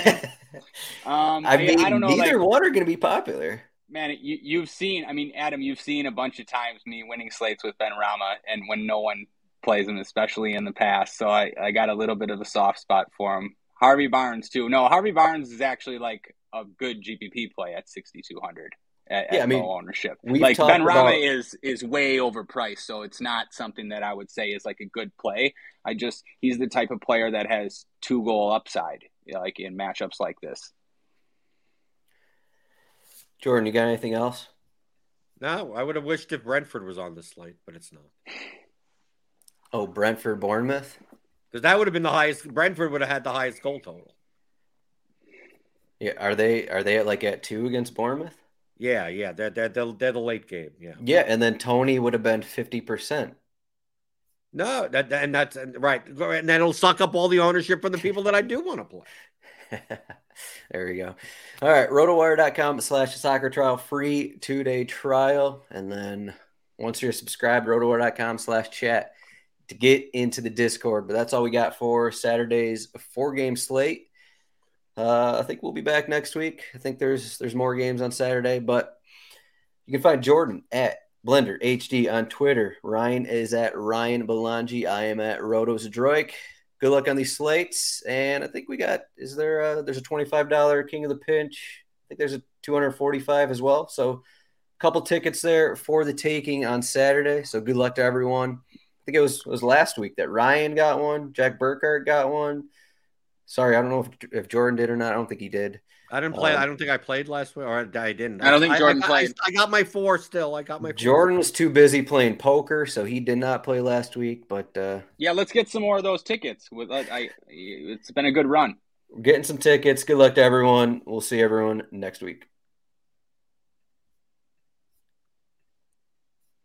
I mean, I don't know. neither Like, one are going to be popular. man, you've seen. I mean, Adam, you've seen a bunch of times me winning slates with Benrahma, and when no one plays him, especially in the past. So I got a little bit of a soft spot for him. Harvey Barnes too. No, Harvey Barnes is actually like a good GPP play at 6,200 at low ownership. Like Benrahma is way overpriced, so it's not something that I would say is like a good play. He's the type of player that has 2-goal upside, like in matchups like this. Jordan, you got anything else? No, I would have wished if Brentford was on the slate, but it's not. Oh, Brentford, Bournemouth? Because that would have been the highest. Brentford would have had the highest goal total. Yeah, are they at 2 against Bournemouth? Yeah, they're the late game. Yeah, and then Tony would have been 50%. No, that's right, and that'll suck up all the ownership from the people that I do want to play. There we go. All right, rotowire.com/soccer trial, free 2-day trial, and then once you're subscribed, rotowire.com/chat to get into the Discord. But that's all we got for Saturday's 4-game slate. I think we'll be back next week. I think there's more games on Saturday, but you can find Jordan at Blender HD on Twitter. Ryan is at Ryan Belangi. I am at Rotos Droik. Good luck on these slates. And I think there's a $25 King of the Pinch. I think there's a $245 as well. So a couple tickets there for the taking on Saturday. So good luck to everyone. I think it was last week that Ryan got one. Jack Burkhardt got one. Sorry, I don't know if Jordan did or not. I don't think he did. I didn't play. I don't think I played last week, or I didn't. I don't think Jordan played. I got my 4 still. I got my 4. Jordan was too busy playing poker, so he did not play last week. But yeah, let's get some more of those tickets. It's been a good run. We're getting some tickets. Good luck to everyone. We'll see everyone next week.